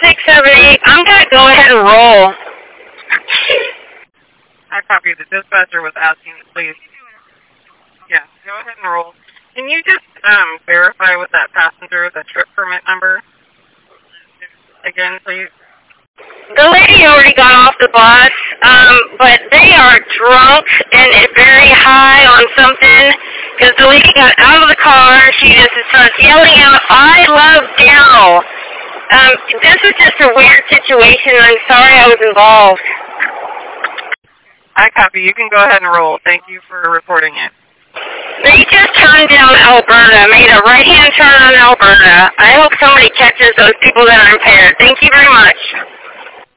678. I'm going to go ahead and roll. I copy. The dispatcher was asking, please. Yeah, go ahead and roll. Can you just verify with that passenger the trip permit number? Again, please. The lady already got off the bus, but they are drunk and very high on something, because the lady got out of the car. She just starts yelling out, "I love Daryl." This was just a weird situation. I'm sorry I was involved. I copy. You can go ahead and roll. Thank you for reporting it. They just turned down Alberta, made a right-hand turn on Alberta. I hope somebody catches those people that are impaired. Thank you very much.